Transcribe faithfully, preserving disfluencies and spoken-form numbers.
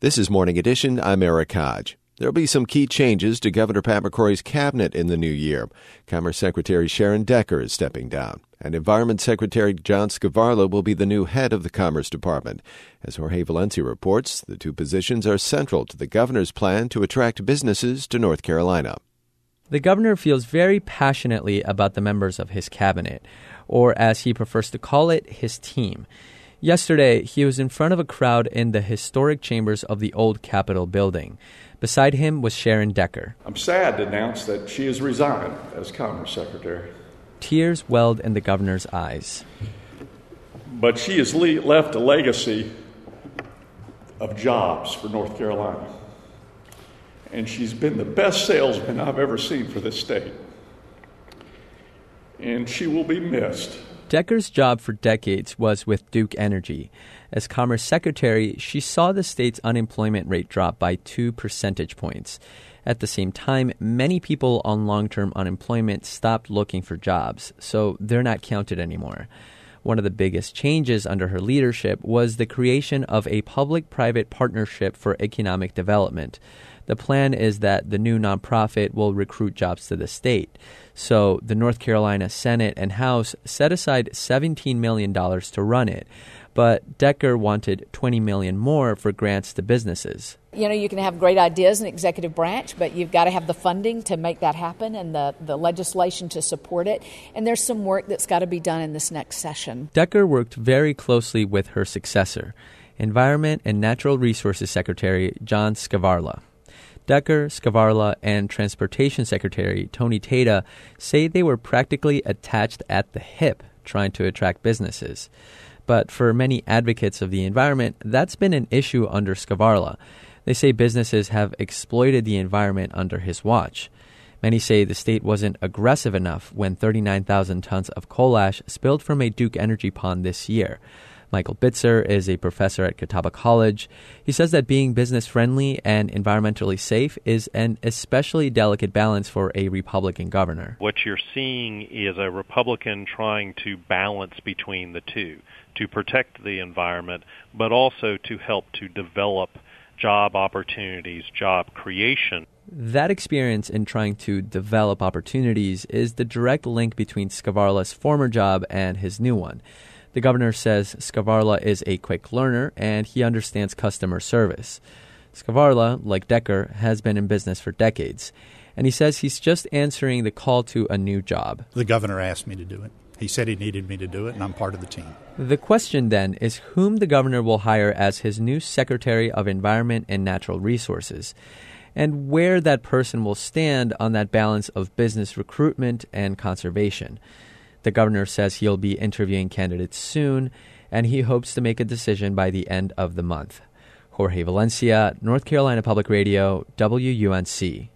This is Morning Edition. I'm Eric Hodge. There'll be some key changes to Governor Pat McCrory's cabinet in the new year. Commerce Secretary Sharon Decker is stepping down, and Environment Secretary John Scavarla will be the new head of the Commerce Department. As Jorge Valencia reports, the two positions are central to the governor's plan to attract businesses to North Carolina. The governor feels very passionately about the members of his cabinet, or as he prefers to call it, his team. Yesterday, he was in front of a crowd in the historic chambers of the old Capitol building. Beside him was Sharon Decker. I'm sad to announce that she has resigned as Commerce Secretary. Tears welled in the governor's eyes. But she has le- left a legacy of jobs for North Carolina. And she's been the best salesman I've ever seen for this state. And she will be missed. Decker's job for decades was with Duke Energy. As Commerce Secretary, she saw the state's unemployment rate drop by two percentage points. At the same time, many people on long-term unemployment stopped looking for jobs, so they're not counted anymore. One of the biggest changes under her leadership was the creation of a public-private partnership for economic development. The plan is that the new nonprofit will recruit jobs to the state. So the North Carolina Senate and House set aside seventeen million dollars to run it. But Decker wanted twenty million dollars more for grants to businesses. You know, you can have great ideas in the executive branch, but you've got to have the funding to make that happen and the, the legislation to support it. And there's some work that's got to be done in this next session. Decker worked very closely with her successor, Environment and Natural Resources Secretary John Scavarla. Decker, Scavarla, and Transportation Secretary Tony Tata say they were practically attached at the hip trying to attract businesses. But for many advocates of the environment, that's been an issue under Scavarla. They say businesses have exploited the environment under his watch. Many say the state wasn't aggressive enough when thirty-nine thousand tons of coal ash spilled from a Duke Energy pond this year. Michael Bitzer is a professor at Catawba College. He says that being business-friendly and environmentally safe is an especially delicate balance for a Republican governor. What you're seeing is a Republican trying to balance between the two, to protect the environment, but also to help to develop job opportunities, job creation. That experience in trying to develop opportunities is the direct link between Scavarla's former job and his new one. The governor says Scavarla is a quick learner and he understands customer service. Scavarla, like Decker, has been in business for decades, and he says he's just answering the call to a new job. The governor asked me to do it. He said he needed me to do it, and I'm part of the team. The question then is whom the governor will hire as his new Secretary of Environment and Natural Resources, and where that person will stand on that balance of business recruitment and conservation. The governor says he'll be interviewing candidates soon, and he hopes to make a decision by the end of the month. Jorge Valencia, North Carolina Public Radio, W U N C.